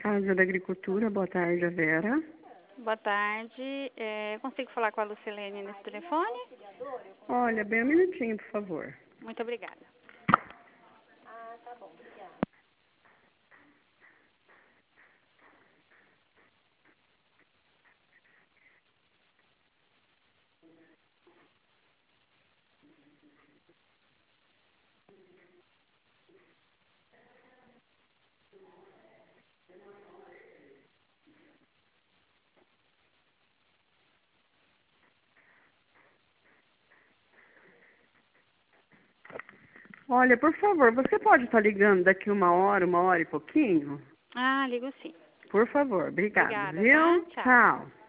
Casa da Agricultura, boa tarde, a Vera. Boa tarde. Consigo falar com a Lucilene nesse telefone? Olha, bem um minutinho, por favor. Muito obrigada. Olha, por favor, você pode estar ligando daqui uma hora e pouquinho? Ligo sim. Por favor, obrigada, Obrigada, tá? viu? Tchau. Tchau.